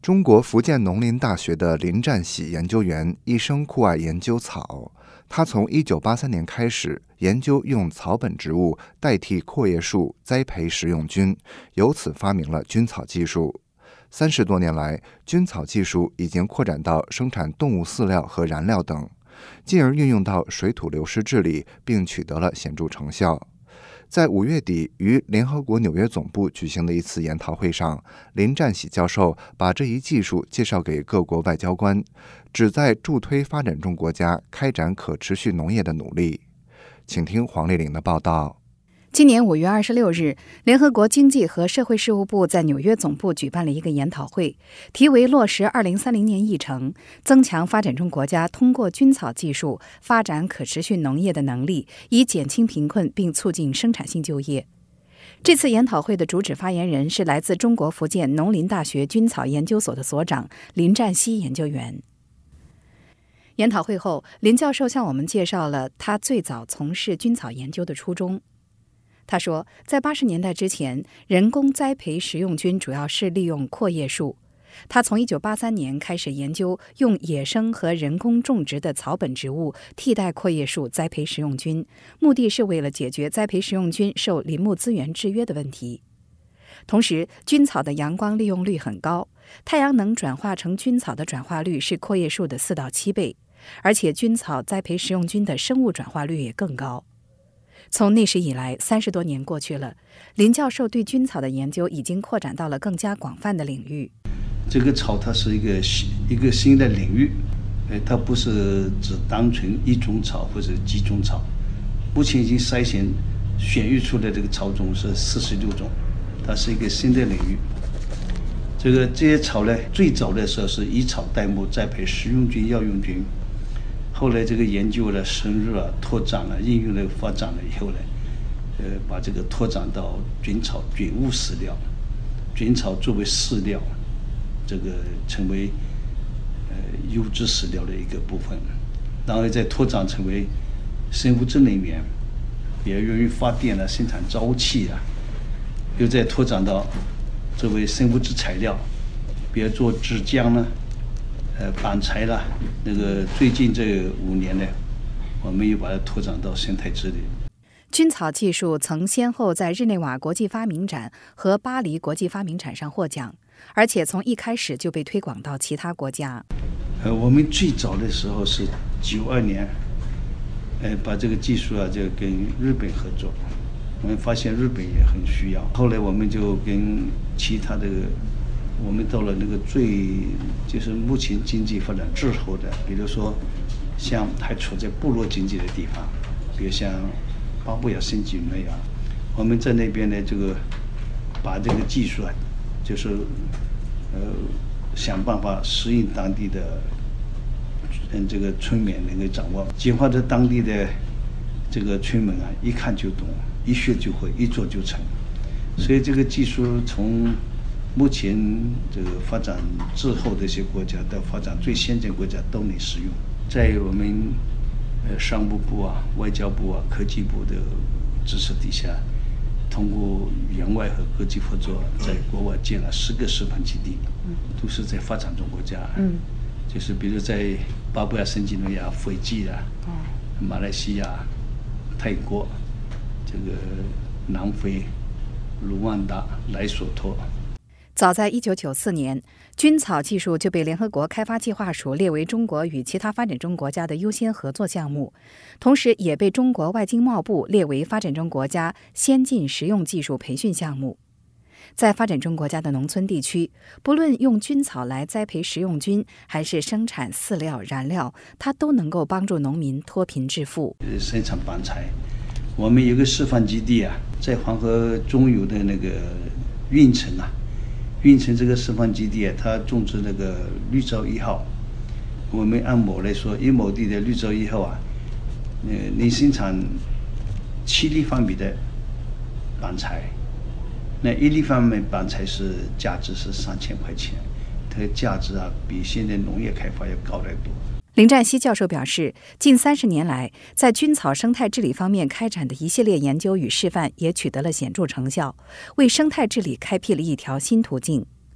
中国福建农林大学的林占喜研究员一生酷爱研究草，他从1983年开始研究用草本植物代替阔叶树栽培食用菌，由此发明了菌草技术。30多年来，菌草技术已经扩展到生产动物饲料和燃料等，进而运用到水土流失治理，并取得了显著成效。在5月底于联合国纽约总部举行的一次研讨会上，林占喜教授把这一技术介绍给各国外交官，旨在助推发展中国家开展可持续农业的努力。请听黄丽玲的报道。 今年5月26日，联合国经济和社会事务部在纽约总部举办了一个研讨会，题为落实2030年议程，增强发展中国家通过菌草技术发展可持续农业的能力，以减轻贫困并促进生产性就业。这次研讨会的主旨发言人是来自中国福建农林大学菌草研究所的所长林占西研究员。研讨会后，林教授向我们介绍了他最早从事菌草研究的初衷。他说，在80年代之前，人工栽培食用菌主要是利用阔叶树。他从1983年开始研究用野生和人工种植的草本植物替代阔叶树栽培食用菌，目的是为了解决栽培食用菌受林木资源制约的问题。同时，菌草的阳光利用率很高，太阳能转化成菌草的转化率是阔叶树的4到7倍，而且菌草栽培食用菌的生物转化率也更高。从那时以来，30多年过去了，林教授对菌草的研究已经扩展到了更加广泛的领域。 这个草它是一个新的领域，它不是只单纯一种草或者几种草。目前已经选育出来这个草种是46种，它是一个新的领域。这些草呢，最早的时候是以草代木栽培食用菌、药用菌。后来这个研究了、深入了、拓展了、应用了、发展了以后呢，把这个拓展到菌草菌物饲料，菌草作为饲料，这个成为优质饲料的一个部分，然后再拓展成为生物质能源，也用于发电了、生产沼气啊，又再拓展到作为生物质材料，比如做纸浆呢。板材啦，那个最近这5年呢，我们又把它拓展到生态治理。 菌草技术曾先后在日内瓦国际发明展和巴黎国际发明展上获奖，而且从一开始就被推广到其他国家。 我们最早的时候是92年，把这个技术啊就跟日本合作，我们发现日本也很需要，后来我们就跟其他的。我们到了那个就是目前经济发展滞后的，比如说像还处在部落经济的地方，比如像巴布亚新几内亚，我们在那边呢，这个把这个技术啊，就是想办法适应当地的这个村民能够掌握，简化在当地的这个村民啊，一看就懂，一学就会，一做就成，所以这个技术从目前这个发展滞后的一些国家到发展最先进国家都能使用。在我们商务部啊、外交部啊、科技部的支持底下，通过援外和国际合作，在国外建了10个示范基地，都是在发展中国家。就是比如在巴布亚新几内亚、斐济啊、马来西亚、泰国、这个南非、卢旺达、莱索托。 早在1994年，菌草技术就被联合国开发计划署列为中国与其他发展中国家的优先合作项目，同时也被中国外经贸部列为发展中国家先进实用技术培训项目。在发展中国家的农村地区，不论用菌草来栽培食用菌，还是生产饲料、燃料，它都能够帮助农民脱贫致富。 生产板材，我们有个示范基地啊，在黄河中游的那个运城啊。运城这个示范基地啊，它种植那个绿洲1号，我们按亩来说，1亩地的绿洲1号啊，能生产7立方米的板材，那1立方米板材价值是3000块钱，它的价值啊比现在农业开发要高得多。 林占西教授表示，近30年来，在菌草生态治理方面开展的一系列研究与示范也取得了显著成效，为生态治理开辟了一条新途径。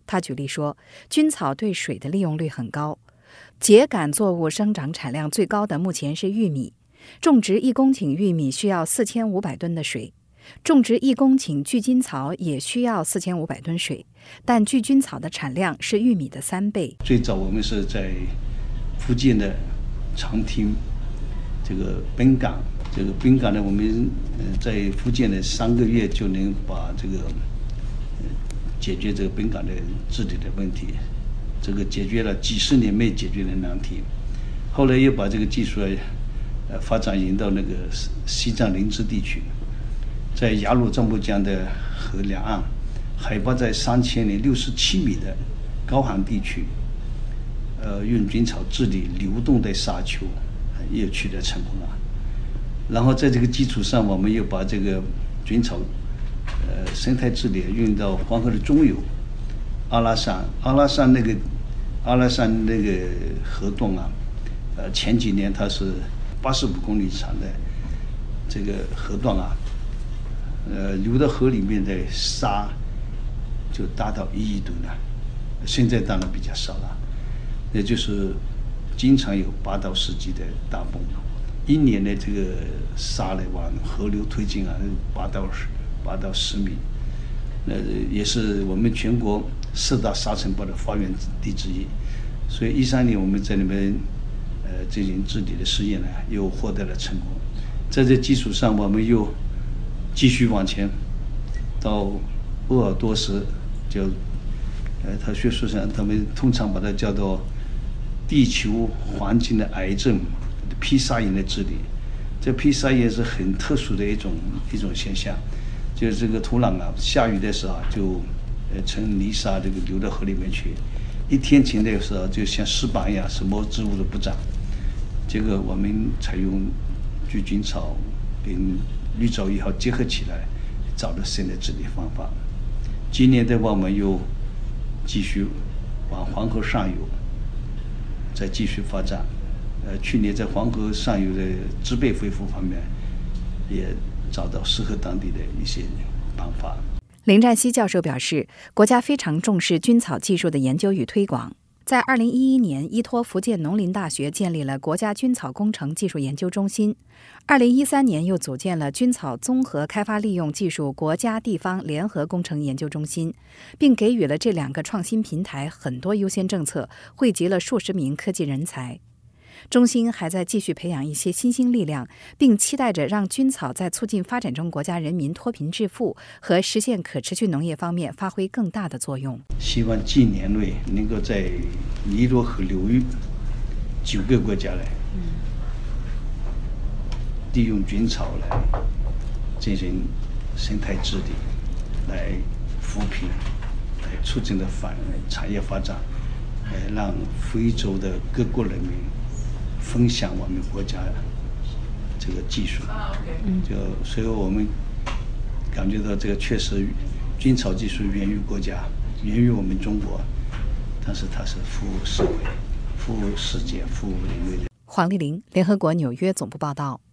他举例说，菌草对水的利用率很高。秸秆作物生长产量最高的目前是玉米，种植1公顷玉米需要4500吨的水，种植1公顷聚菌草也需要4500吨水，但聚菌草的产量是玉米的3倍。 最早我们是在福建的长汀这个本港，这个本港呢，我们在福建的3个月就能把这个解决这个本港的治理的问题，这个解决了几十年没解决的难题。后来又把这个技术发展引到那个西藏林芝地区，在雅鲁藏布江的河两岸，海拔在3067米的高寒地区，用菌草治理流动的沙丘，也取得成功了。然后在这个基础上，我们又把这个菌草生态治理运到黄河的中游，阿拉善那个河段啊，前几年它是85公里长的这个河段啊，流到河里面的沙就达到1亿吨了，现在当然比较少了，也就是经常有8到10级的大崩，一年的这个沙呢往河流推进啊，8到10米，也是我们全国4大沙尘暴的发源地之一。所以13年我们在那边进行治理的试验呢，又获得了成功。在这基础上，我们又继续往前，到鄂尔多斯，就他学术上他们通常把它叫做地球环境的癌症披萨岩的治理。这披萨岩是很特殊的一种现象，就是这个土壤啊，下雨的时候就成泥沙，这个流到河里面去。1天晴的时候，就像石板一样，什么植物都不长。这个我们采用聚菌草跟绿藻1号结合起来，找到新的治理方法。今年的话，我们又继续往黄河上游再继续发展。去年在黄河上游的植被恢复方面，也找到适合当地的一些办法。 林占西教授表示，国家非常重视菌草技术的研究与推广。在2011年，依托福建农林大学建立了国家菌草工程技术研究中心。2013年又组建了菌草综合开发利用技术国家地方联合工程研究中心，并给予了这2个创新平台很多优先政策，汇集了数十名科技人才。中心还在继续培养一些新兴力量，并期待着让菌草在促进发展中国家人民脱贫致富和实现可持续农业方面发挥更大的作用。 希望近年内能够在尼罗河流域9个国家来利用菌草来进行生态治理，来扶贫，来促进的产业发展，让非洲的各国人民分享我们国家这个技术。所以我们感觉到这个确实菌草技术源于国家，源于我们中国，但是它是服务社会、服务世界、服务人类的。 黄丽玲，联合国纽约总部报道。